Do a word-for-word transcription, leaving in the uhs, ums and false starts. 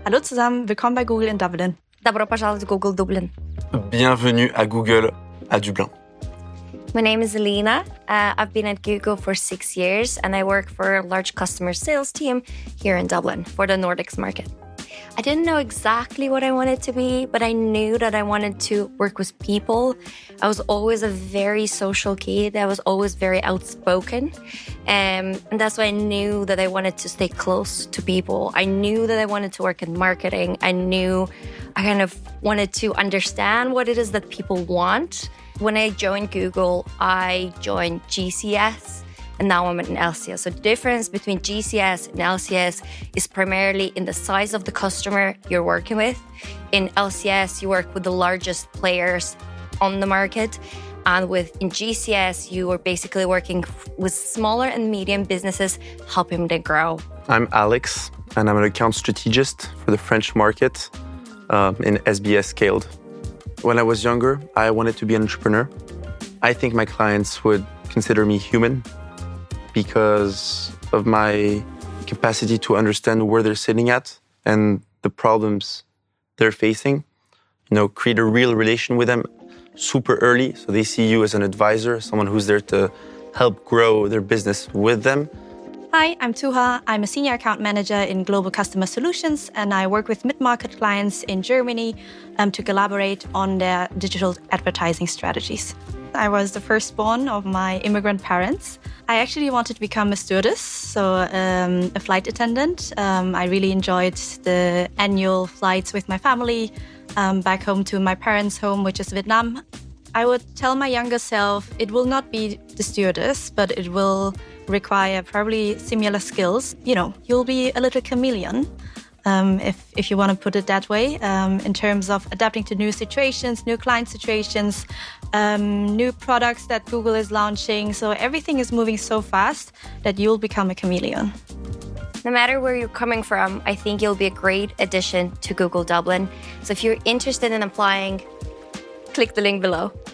Hallo zusammen, willkommen bei Google in Dublin. Добро пожаловать в Google Dublin. Bienvenue à Google à Dublin. My name is Alina. Uh, I've been at Google for six years and I work for a large customer sales team here in Dublin for the Nordics market. I didn't know exactly what I wanted to be, but I knew that I wanted to work with people. I was always a very social kid. I was always very outspoken. Um, and that's why I knew that I wanted to stay close to people. I knew that I wanted to work in marketing. I knew I kind of wanted to understand what it is that people want. When I joined Google, I joined G C S. And now I'm in L C S. So the difference between G C S and L C S is primarily in the size of the customer you're working with. In L C S, you work with the largest players on the market. And with in G C S, you are basically working with smaller and medium businesses, helping them grow. I'm Alex, and I'm an account strategist for the French market um, in S B S Scaled. When I was younger, I wanted to be an entrepreneur. I think my clients would consider me human, because of my capacity to understand where they're sitting at and the problems they're facing. You know, create a real relation with them super early, so they see you as an advisor, someone who's there to help grow their business with them. Hi, I'm Tuha. I'm a senior account manager in Global Customer Solutions, and I work with mid-market clients in Germany um, to collaborate on their digital advertising strategies. I was the firstborn of my immigrant parents. I actually wanted to become a stewardess, so um, a flight attendant. Um, I really enjoyed the annual flights with my family um, back home to my parents' home, which is Vietnam. I would tell my younger self it will not be the stewardess, but it will require probably similar skills. You know, you'll be a little chameleon. Um, if, if you want to put it that way, um, in terms of adapting to new situations, new client situations, um, new products that Google is launching. So everything is moving so fast that you'll become a chameleon. No matter where you're coming from, I think you'll be a great addition to Google Dublin. So if you're interested in applying, click the link below.